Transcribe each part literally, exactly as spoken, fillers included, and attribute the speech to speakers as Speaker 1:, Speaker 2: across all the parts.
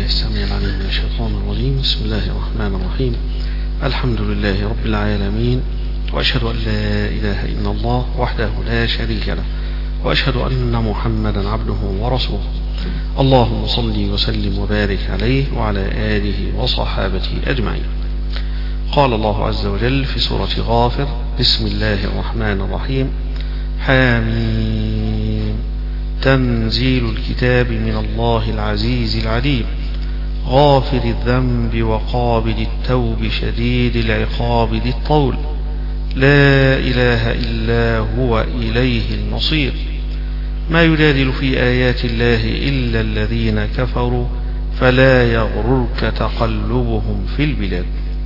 Speaker 1: السميع العليم من الشيطان الرجيم. بسم الله الرحمن الرحيم. الحمد لله رب العالمين، وأشهد أن لا إله إلا الله وحده لا شريك له، وأشهد أن محمدا عبده ورسوله. اللهم صل وسلم وبارك عليه وعلى آله وصحابته أجمعين. قال الله عز وجل في سورة غافر: بسم الله الرحمن الرحيم. حاميم تنزيل الكتاب من الله العزيز العليم، غافر الذنب وقابل التوب شديد العقاب ذي الطول، لا إله إلا هو إليه المصير. ما يجادل في آيات الله إلا الذين كفروا فلا يغررك تقلبهم في البلاد.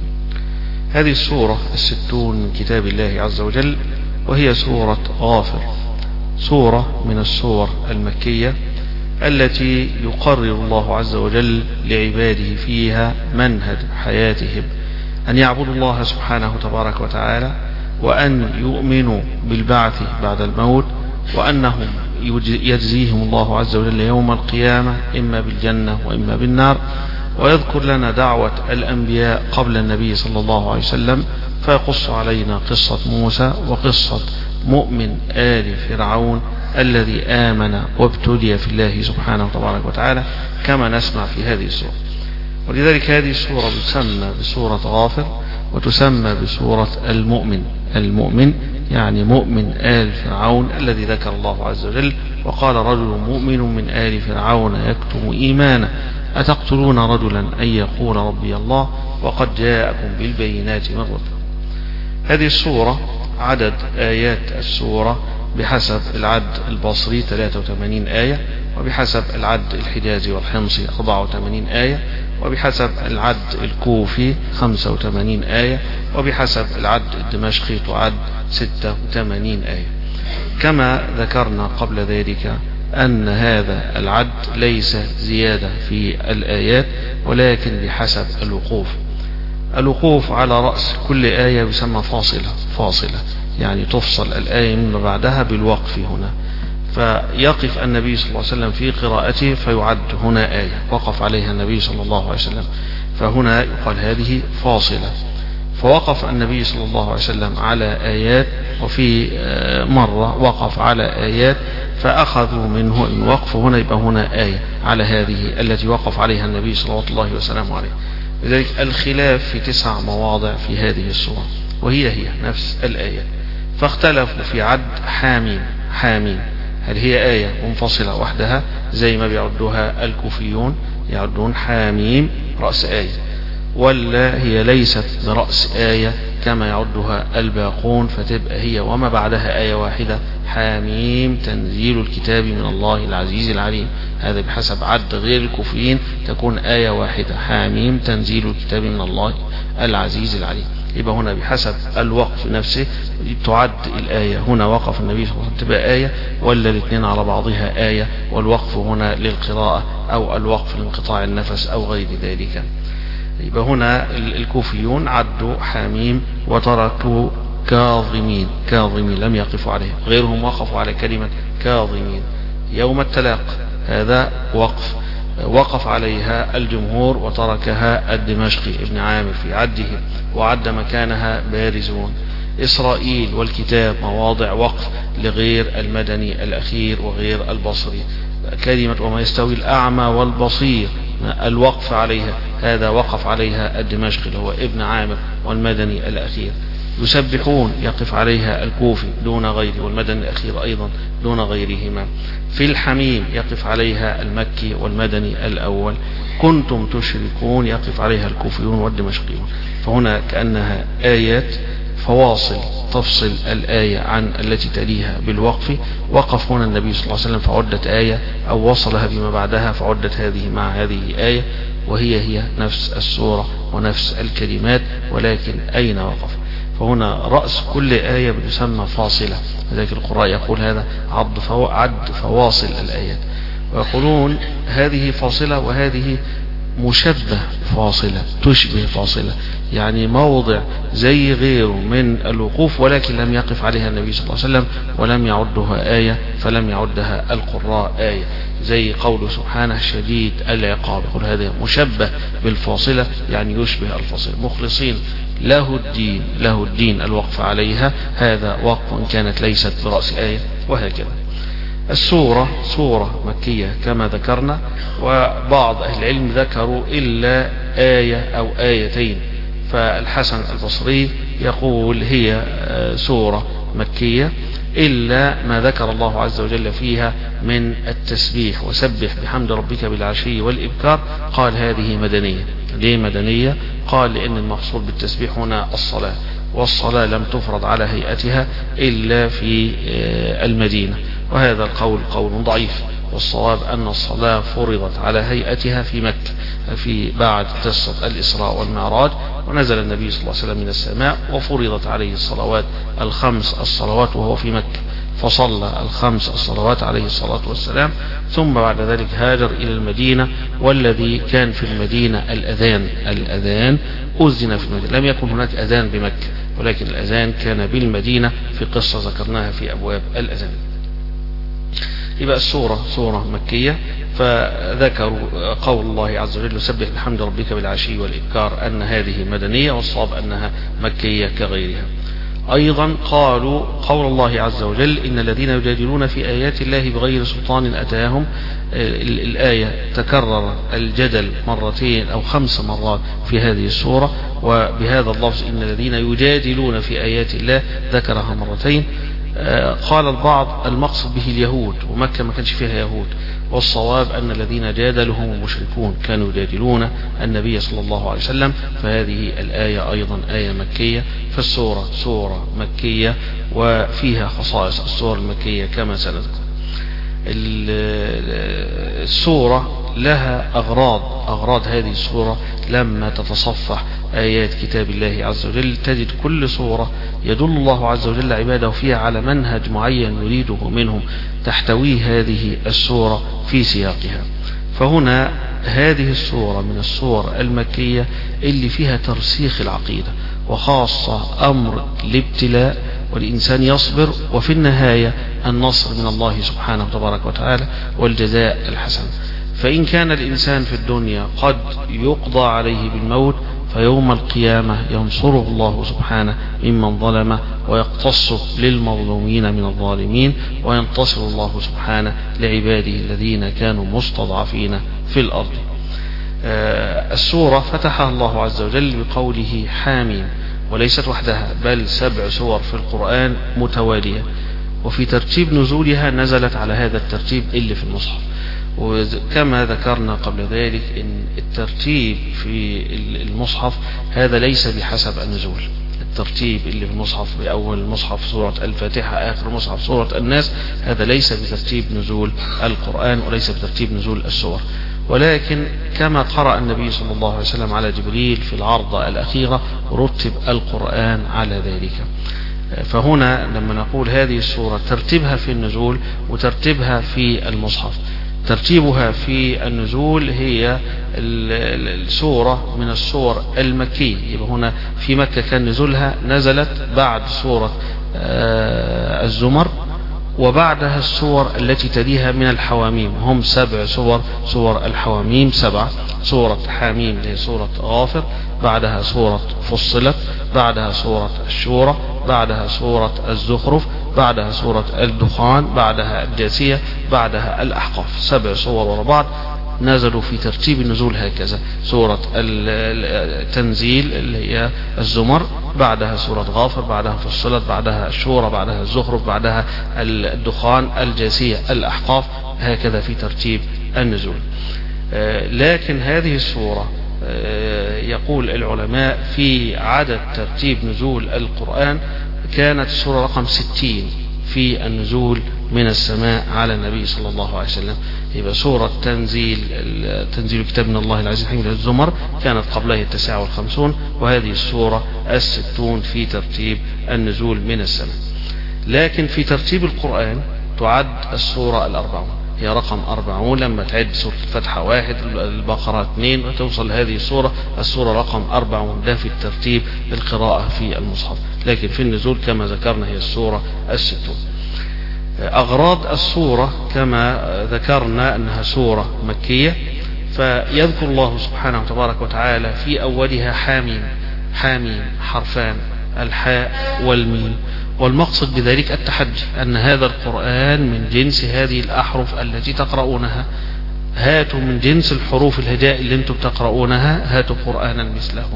Speaker 1: هذه السورة الستون من كتاب الله عز وجل، وهي سورة غافر، سورة من السور المكية التي يقرر الله عز وجل لعباده فيها منهج حياتهم، أن يعبدوا الله سبحانه تبارك وتعالى، وأن يؤمنوا بالبعث بعد الموت، وأنهم يجزيهم الله عز وجل يوم القيامة إما بالجنة وإما بالنار. ويذكر لنا دعوة الأنبياء قبل النبي صلى الله عليه وسلم، فيقص علينا قصة موسى وقصة مؤمن آل فرعون الذي آمن وابتلي في الله سبحانه تبارك وتعالى كما نسمع في هذه السورة. ولذلك هذه السورة تسمى بسورة غافر، وتسمى بسورة المؤمن. المؤمن يعني مؤمن آل فرعون الذي ذكر الله عز وجل، وقال: رجل مؤمن من آل فرعون يكتم إيمانه أتقتلون رجلا أن يقول ربي الله وقد جاءكم بالبينات من ربكم. هذه السورة عدد آيات السورة بحسب العد البصري ثلاثة وثمانين آية، وبحسب العد الحجازي والحمصي أربعة وثمانين آية، وبحسب العد الكوفي خمسة وثمانين آية، وبحسب العد الدمشقي تعد ستة وثمانين آية. كما ذكرنا قبل ذلك أن هذا العد ليس زيادة في الآيات، ولكن بحسب الوقوف. الوقوف على رأس كل آية يسمى فاصلة. فاصلة يعني تفصل الآية مما بعدها بالوقف هنا، فيقف النبي صلى الله عليه وسلم في قراءته فيعد هنا آية وقف عليها النبي صلى الله عليه وسلم، فهنا يقال هذه فاصلة. فوقف النبي صلى الله عليه وسلم على آيات، وفي مرة وقف على آيات فأخذوا منه الوقف هنا، يبقى هنا آية على هذه التي وقف عليها النبي صلى الله عليه وسلم عليه. لذلك الخلاف في تسع مواضع في هذه السورة، وهي هي نفس الآية، فاختلفوا في عد حاميم. حاميم هل هي آية منفصلة وحدها زي ما بيعدوها الكوفيون، يعدون حاميم رأس آية، ولا هي ليست برأس آية كما يعدها الباقون، فتبقى هي وما بعدها آية واحدة؟ حاميم تنزيل الكتاب من الله العزيز العليم. هذا بحسب عد غير الكوفيين تكون آية واحدة، حاميم تنزيل الكتاب من الله العزيز العليم. يبقى هنا بحسب الوقف نفسه تعد الآية. هنا وقف النبي صلى الله عليه وسلم تبقى آية، ولا الاثنين على بعضها آية، والوقف هنا للقراءة أو الوقف لانقطاع النفس أو غير ذلك. يبقى هنا الكوفيون عدوا حاميم وتركوا كاظمين. كاظمين لم يقفوا عليه، غيرهم وقفوا على كلمة كاظمين. يوم التلاق هذا وقف وقف عليها الجمهور وتركها الدمشقي ابن عامر في عده، وعد مكانها بارزون. إسرائيل والكتاب مواضع وقف لغير المدني الأخير وغير البصري. كلمة وما يستوي الأعمى والبصير الوقف عليها هذا وقف عليها الدمشقي اللي هو ابن عامر والمدني الأخير. يسبحون يقف عليها الكوفي دون غيره، والمدني الأخير أيضا دون غيرهما. في الحميم يقف عليها المكي والمدني الأول. كنتم تشركون يقف عليها الكوفيون والدمشقيون. فهنا كأنها آيات فواصل تفصل الآية عن التي تليها بالوقف. وقف هنا النبي صلى الله عليه وسلم فعدت آية، أو وصلها بما بعدها فعدت هذه مع هذه آية، وهي هي نفس السورة ونفس الكلمات، ولكن أين وقف؟ فهنا رأس كل آية بتسمى فاصلة. لذلك القراء يقول هذا عد, فو... عد فواصل الآيات، ويقولون هذه فاصلة وهذه مشبه فاصلة، تشبه فاصلة، يعني موضع زي غيره من الوقوف ولكن لم يقف عليها النبي صلى الله عليه وسلم ولم يعدها آية، فلم يعدها القراء آية، زي قوله سبحانه شديد العقاب، يقول هذا مشبه بالفاصلة يعني يشبه الفاصلة. مخلصين له الدين، له الدين الوقف عليها، هذا وقف كانت ليست برأس آية، وهكذا. السورة سورة مكية كما ذكرنا، وبعض أهل العلم ذكروا إلا آية أو آيتين، فالحسن البصري يقول هي سورة مكية إلا ما ذكر الله عز وجل فيها من التسبيح وسبح بحمد ربك بالعشي والإبكار، قال هذه مدنية. ليه مدنية؟ قال لأن المقصود بالتسبيح هنا الصلاة، والصلاة لم تفرض على هيئتها إلا في المدينة، وهذا القول قول ضعيف، والصواب أن الصلاة فرضت على هيئتها في مكة في بعد قصة الإسراء والمعراج، ونزل النبي صلى الله عليه وسلم من السماء وفرضت عليه الصلوات الخمس الصلوات وهو في مكة، فصلى الخمس الصلوات عليه الصلاة والسلام، ثم بعد ذلك هاجر إلى المدينة، والذي كان في المدينة الأذان الأذان أذن في المدينة، لم يكن هناك أذان بمكة، ولكن الأذان كان بالمدينة في قصة ذكرناها في أبواب الأذان. يبقى السورة سورة مكية، فذكروا قول الله عز وجل سبح بحمد ربك بالعشي والإبكار أن هذه مدنية، والصواب أنها مكية كغيرها. أيضا قالوا قول الله عز وجل إن الذين يجادلون في آيات الله بغير سلطان أتاهم، الآية تكرر الجدل مرتين أو خمس مرات في هذه السورة، وبهذا اللفظ إن الذين يجادلون في آيات الله ذكرها مرتين. قال البعض المقصد به اليهود، ومكة ما كانش فيها يهود، والصواب أن الذين جادلوا هم المشركون كانوا يجادلون النبي صلى الله عليه وسلم، فهذه الآية أيضا آية مكية. فالسورة سورة مكية وفيها خصائص السور المكية كما سنذكر. السورة لها أغراض، أغراض هذه السورة لما تتصفح آيات كتاب الله عز وجل تجد كل سورة يدل الله عز وجل عباده فيها على منهج معين يريده منهم، تحتويه هذه السورة في سياقها. فهنا هذه السورة من السور المكية اللي فيها ترسيخ العقيدة، وخاصة أمر الابتلاء والإنسان يصبر، وفي النهاية النصر من الله سبحانه وتبارك وتعالى والجزاء الحسن. فإن كان الإنسان في الدنيا قد يقضى عليه بالموت، فيوم القيامة ينصره الله سبحانه ممن ظلمه، ويقتص للمظلومين من الظالمين، وينتصر الله سبحانه لعباده الذين كانوا مستضعفين في الأرض. السورة فتحها الله عز وجل بقوله حاميم، وليست وحدها بل سبع سور في القرآن متوالية، وفي ترتيب نزولها نزلت على هذا الترتيب اللي في المصحف. وكما ذكرنا قبل ذلك ان الترتيب في المصحف هذا ليس بحسب النزول، الترتيب اللي في المصحف بأول المصحف سورة الفاتحة آخر المصحف سورة الناس، هذا ليس بترتيب نزول القرآن وليس بترتيب نزول السور، ولكن كما قرأ النبي صلى الله عليه وسلم على جبريل في العرضة الأخيرة رتب القرآن على ذلك. فهنا لما نقول هذه السورة ترتيبها في النزول وترتيبها في المصحف، ترتيبها في النزول هي السورة من السور المكية، يبقى هنا في مكة كان نزولها نزلت بعد سورة الزمر، وبعدها السور التي تليها من الحواميم، هم سبع سور، سور الحواميم سبع، سورة حاميم هي سورة غافر، بعدها سورة فصلت، بعدها سورة الشورى، بعدها سورة الزخرف، بعدها سورة الدخان، بعدها الجاثية، بعدها الأحقاف، سبع صور ورا بعض نزلوا في ترتيب النزول هكذا. سورة التنزيل اللي هي الزمر، بعدها سورة غافر، بعدها فصلت، بعدها الشورى، بعدها الزخرف، بعدها الدخان، الجاثية، الأحقاف، هكذا في ترتيب النزول. لكن هذه السورة يقول العلماء في عدد ترتيب نزول القرآن كانت السورة رقم ستين في النزول من السماء على النبي صلى الله عليه وسلم. يبقى سورة تنزيل تنزيل كتاب من الله العزيز الحكيم الزمر كانت قبلها التسعة والخمسون، وهذه السورة الستون في ترتيب النزول من السماء. لكن في ترتيب القرآن تعد السورة الأربعون، هي رقم أربعون، لما تعد سورة الفتحة واحد، البقرة اثنين، وتوصل هذه السورة السورة رقم أربعون. ده في الترتيب القراءة في المصحف، لكن في النزول كما ذكرنا هي السورة الستون. أغراض السورة كما ذكرنا أنها سورة مكية، فيذكر الله سبحانه وتبارك وتعالى في أولها حاميم. حاميم حرفان، الحاء والميم، والمقصد بذلك التحدي أن هذا القرآن من جنس هذه الأحرف التي تقرؤونها، هاتوا من جنس الحروف الهجاء اللي انتم تقرؤونها، هاتوا قرآنا مثله.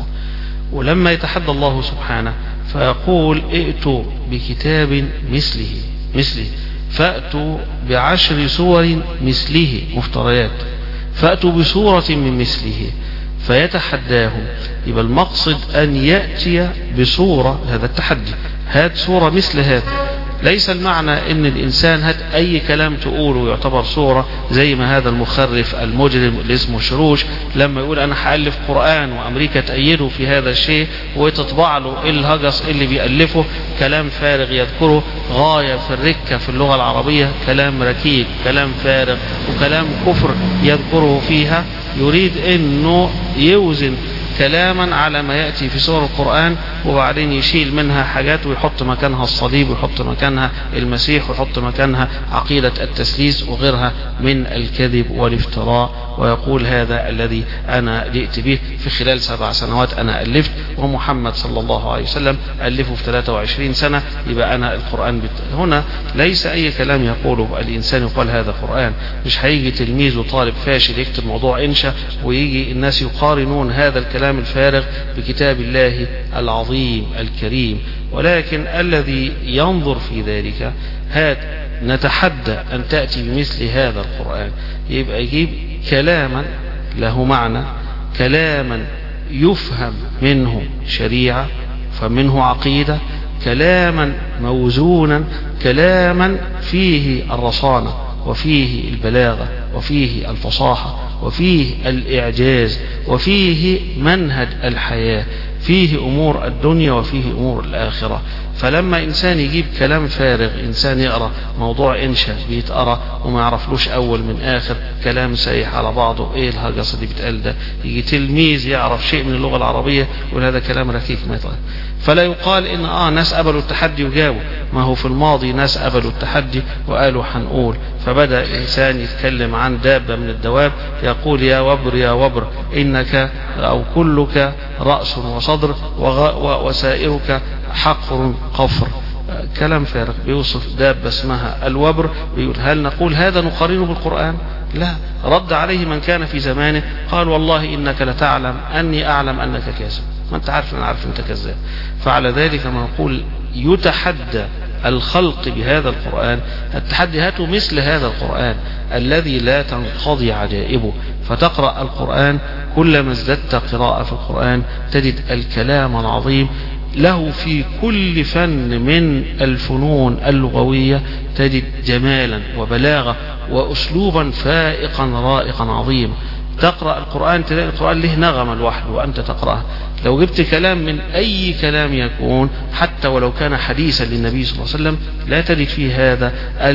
Speaker 1: ولما يتحدى الله سبحانه فيقول ائتوا بكتاب مثله مثله فأتوا بعشر سور مثله مفتريات، فأتوا بسورة من مثله، فيتحداهم. يبقى المقصد أن يأتي بسورة، هذا التحدي، هات سورة مثل هذا. ليس المعنى ان الانسان هات اي كلام تقوله يعتبر سورة، زي ما هذا المخرف المجرم اللي اسمه شروش لما يقول انا هألف قرآن وامريكا تأيده في هذا الشيء وتطبع له الهجس اللي بيألفه، كلام فارغ يذكره غاية في الركة في اللغة العربية، كلام ركيك، كلام فارغ، وكلام كفر يذكره فيها. يريد انه يوزن كلاما على ما يأتي في سور القرآن، وبعدين يشيل منها حاجات ويحط مكانها الصليب، ويحط مكانها المسيح، ويحط مكانها عقيدة التثليث وغيرها من الكذب والافتراء، ويقول هذا الذي أنا جئت به في خلال سبع سنوات أنا ألفت، ومحمد صلى الله عليه وسلم ألفه في ثلاثة وعشرين سنة، يبقى أنا القرآن بت... هنا ليس أي كلام يقوله الإنسان يقال هذا قرآن. مش هيجي تلميذ وطالب فاشل يكتب موضوع إنشاء ويجي الناس يقارنون هذا الكلام الفارغ بكتاب الله العظيم الكريم، ولكن الذي ينظر في ذلك، هات نتحدى أن تأتي بمثل هذا القرآن، يبقى يجيب كلاما له معنى، كلاما يفهم منه شريعة فمنه عقيدة، كلاما موزونا، كلاما فيه الرصانة وفيه البلاغة وفيه الفصاحة وفيه الإعجاز وفيه منهج الحياة، فيه أمور الدنيا وفيه أمور الآخرة. فلما إنسان يجيب كلام فارغ، إنسان يقرأ موضوع إنشاء بيتقرأ وما يعرفلوش أول من آخر، كلام سايح على بعضه، إيه الهجس اللي بيتقال ده؟ يجي تلميذ يعرف شيء من اللغة العربية يقول هذا كلام ركيك ما يطلع. فلا يقال إن آه ناس قبلوا التحدي وجاووا، ما هو في الماضي ناس قبلوا التحدي وقالوا حنقول، فبدأ إنسان يتكلم عن دابة من الدواب يقول يا وبر يا وبر إنك أو كلك رأس وصدر وسائرك حقر قفر. كلام فارغ بيوصف دابة اسمها الوبر، بيقول هل نقول هذا نقارنه بالقرآن؟ لا. رد عليه من كان في زمانه قال والله إنك لتعلم أني أعلم أنك كاذب، ما أنت عارف أنا عارف أنت كذاب. فعلى ذلك ما نقول يتحدى الخلق بهذا القرآن، التحدي هاتوا مثل هذا القرآن الذي لا تنقضي عجائبه. فتقرأ القرآن، كلما ازددت قراءة في القرآن تجد الكلام العظيم له في كل فن من الفنون اللغوية، تجد جمالا وبلاغة وأسلوبا فائقا رائقا عظيم. تقرأ القرآن تلاقي القرآن له نغمة لوحده وأنت تقرأه. لو جبت كلام من أي كلام يكون حتى ولو كان حديثا للنبي صلى الله عليه وسلم لا تجد فيه هذا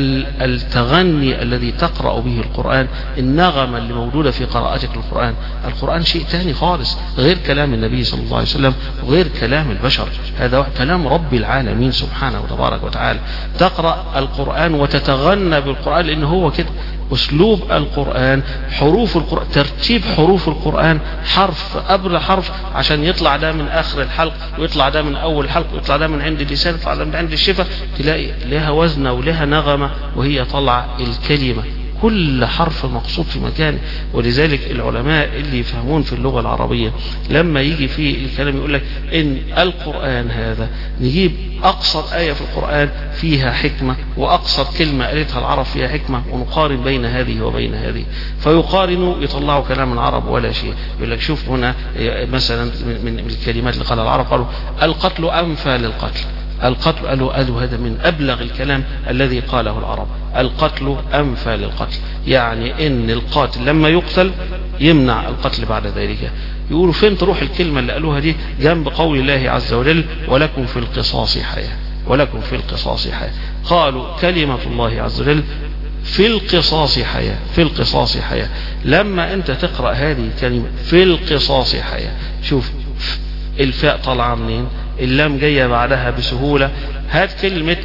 Speaker 1: التغني الذي تقرأ به القرآن، النغمة اللي موجودة في قراءتك للقرآن. القرآن شيء تاني خالص غير كلام النبي صلى الله عليه وسلم وغير كلام البشر، هذا كلام رب العالمين سبحانه وتبارك وتعالى. تقرأ القرآن وتتغنى بالقرآن لأنه هو كده أسلوب القرآن، حروف القرآن، ترتيب حروف القرآن حرف قبل حرف عشان يطلع ده من آخر الحلق ويطلع ده من أول الحلق ويطلع ده من عند اللسان ويطلع ده من عند الشفة، تلاقي لها وزنة ولها نغمة وهي طلع الكلمة، كل حرف مقصود في مكانه. ولذلك العلماء اللي يفهمون في اللغة العربية لما يجي في الكلام يقول لك إن القرآن هذا نجيب أقصر آية في القرآن فيها حكمة وأقصر كلمة قالتها العرب فيها حكمة ونقارن بين هذه وبين هذه، فيقارنوا يطلعوا كلام العرب ولا شيء. يقول لك شوف هنا مثلا من الكلمات اللي قالها العرب قالوا القتل أنفى للقتل، القتل قالوا قالوا هذا من أبلغ الكلام الذي قاله العرب، القتل أنفى للقتل، يعني إن القاتل لما يقتل يمنع القتل بعد ذلك. يقولوا فين تروح الكلمة اللي قالوها دي جنب قول الله عز وجل ولكم في القصاص حياة، ولكم في القصاص حياة. قالوا كلمة الله عز وجل في القصاص حياة، في القصاص حياة. لما أنت تقرأ هذه الكلمة في القصاص حياة، شوف الفاء طالعة منين، اللام جاية بعدها بسهولة. هات كلمة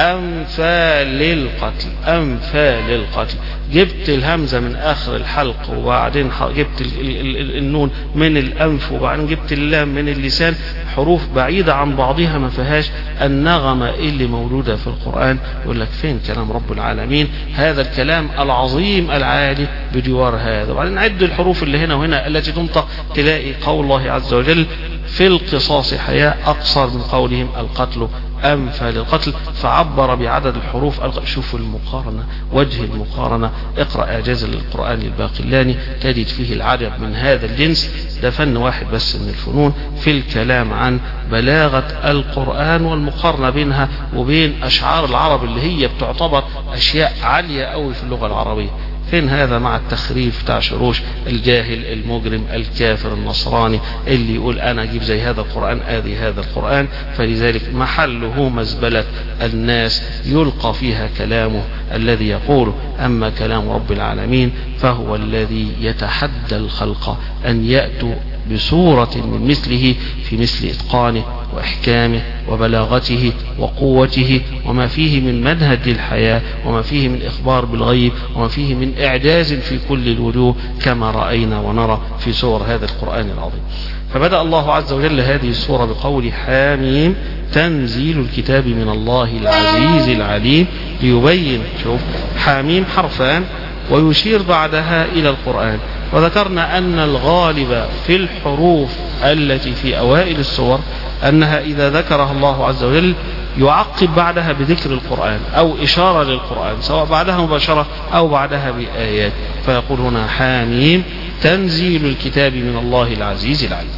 Speaker 1: أنفال القتل، أنفال القتل، جبت الهمزة من آخر الحلق، وبعدين جبت النون من الأنف، وبعدين جبت اللام من اللسان، حروف بعيدة عن بعضها ما فيهاش النغمة اللي موجودة في القرآن. يقول لك فين كلام رب العالمين، هذا الكلام العظيم العالي بجوار هذا. وبعدين عد الحروف اللي هنا وهنا التي تنطق، تلاقي قول الله عز وجل في القصاص حياة أقصر من قولهم القتل أنفال القتل، فعبر بعدد الحروف. شوفوا المقارنة، وجه المقارنة. اقرأ إعجاز القرآن الباقلاني تجد فيه العدد من هذا الجنس. ده فن واحد بس من الفنون في الكلام عن بلاغة القرآن والمقارنة بينها وبين أشعار العرب اللي هي بتعتبر أشياء عالية قوي في اللغة العربية. فين هذا مع التخريف بتاع شروش الجاهل المجرم الكافر النصراني اللي يقول أنا أجيب زي هذا القرآن آذي هذا القرآن. فلذلك محله مزبلة الناس يلقى فيها كلامه الذي يقول. أما كلام رب العالمين فهو الذي يتحدى الخلق أن يأتوا بصورة من مثله في مثل إتقانه وإحكامه وبلاغته وقوته، وما فيه من منهج الحياة، وما فيه من إخبار بالغيب، وما فيه من إعجاز في كل الوجوه كما رأينا ونرى في سور هذا القرآن العظيم. فبدأ الله عز وجل هذه السورة بقول حاميم تنزيل الكتاب من الله العزيز العليم، ليبين. شوف حاميم حرفان ويشير بعدها إلى القرآن. وذكرنا أن الغالب في الحروف التي في أوائل السور أنها إذا ذكرها الله عز وجل يعقب بعدها بذكر القرآن أو إشارة للقرآن، سواء بعدها مباشرة أو بعدها بآيات. فيقول هنا حاميم تنزيل الكتاب من الله العزيز العليم.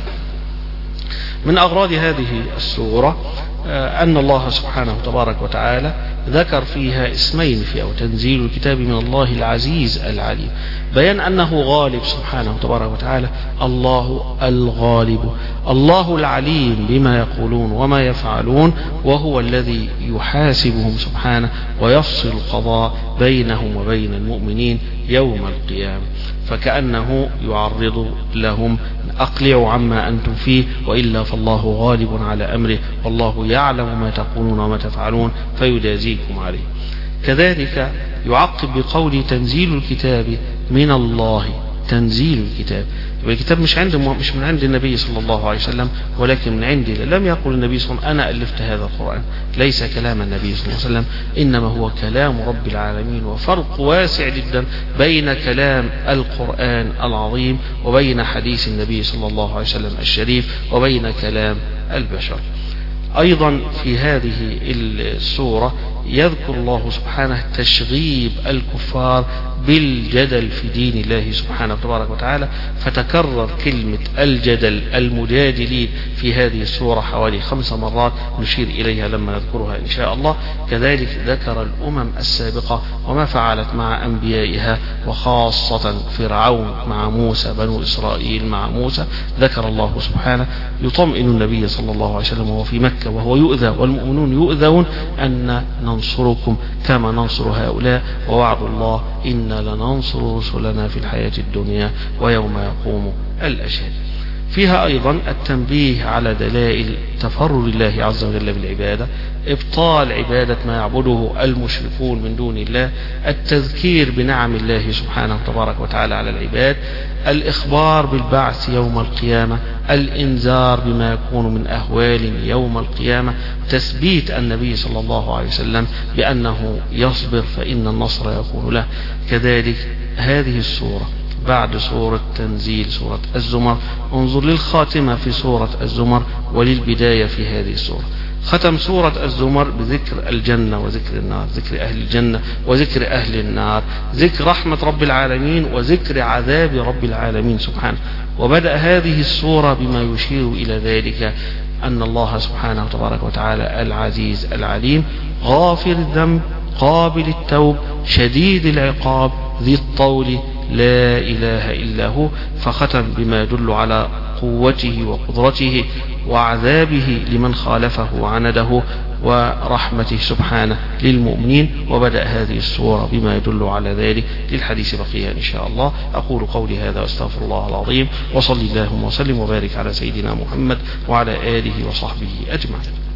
Speaker 1: من أغراض هذه السورة أن الله سبحانه تبارك وتعالى ذكر فيها اسمين في أو تنزيل الكتاب من الله العزيز العليم، بيان أنه غالب سبحانه تبارك وتعالى، الله الغالب، الله العليم بما يقولون وما يفعلون، وهو الذي يحاسبهم سبحانه ويفصل القضاء بينهم وبين المؤمنين يوم القيامة. فكأنه يعرض لهم أقلعوا عما أنتم فيه، وإلا فالله غالب على أمره، والله يعلم ما تقولون وما تفعلون فيجازيكم عليه. كذلك يعقب بقول تنزيل الكتاب من الله، تنزيل الكتاب. الكتاب مش عند مش من عند النبي صلى الله عليه وسلم، ولكن من عند الله. لم يقل النبي صلى الله عليه وسلم أنا ألفت هذا القرآن، ليس كلام النبي صلى الله عليه وسلم، إنما هو كلام رب العالمين. وفرق واسع جدا بين كلام القرآن العظيم وبين حديث النبي صلى الله عليه وسلم الشريف وبين كلام البشر. أيضا في هذه السورة يذكر الله سبحانه تشغيب الكفار بالجدل في دين الله سبحانه تبارك وتعالى، فتكرر كلمة الجدل المجادلين في هذه السورة حوالي خمس مرات نشير إليها لما نذكرها إن شاء الله. كذلك ذكر الأمم السابقة وما فعلت مع أنبيائها، وخاصة فرعون مع موسى، بنو إسرائيل مع موسى. ذكر الله سبحانه يطمئن النبي صلى الله عليه وسلم وهو في مكة وهو يؤذى والمؤمنون يؤذون أن ننصركم كما ننصر هؤلاء، ووعد الله إنا لننصر رسلنا في الحياة الدنيا ويوم يقوم الأشهاد. فيها أيضا التنبيه على دلائل تفرد الله عز وجل بالعبادة، إبطال عبادة ما يعبده المشركون من دون الله، التذكير بنعم الله سبحانه تبارك وتعالى على العباد، الإخبار بالبعث يوم القيامة، الإنذار بما يكون من أهوال يوم القيامة، تثبيت النبي صلى الله عليه وسلم بأنه يصبر فإن النصر يكون له. كذلك هذه السورة بعد سورة تنزيل سورة الزمر، انظر للخاتمة في سورة الزمر وللبداية في هذه السورة. ختم سورة الزمر بذكر الجنة وذكر النار، ذكر أهل الجنة وذكر أهل النار، ذكر رحمة رب العالمين وذكر عذاب رب العالمين سبحانه. وبدأ هذه السورة بما يشير إلى ذلك، أن الله سبحانه تبارك وتعالى العزيز العليم، غافر الذنب، قابل التوب، شديد العقاب، ذي الطول، لا إله إلا هو. فختم بما يدل على قوته وقدرته وعذابه لمن خالفه وعنده، ورحمته سبحانه للمؤمنين. وبدأ هذه السورة بما يدل على ذلك. للحديث بقية إن شاء الله. أقول قولي هذا واستغفر الله العظيم، وصلي اللهم وسلم وبارك على سيدنا محمد وعلى آله وصحبه أجمعين.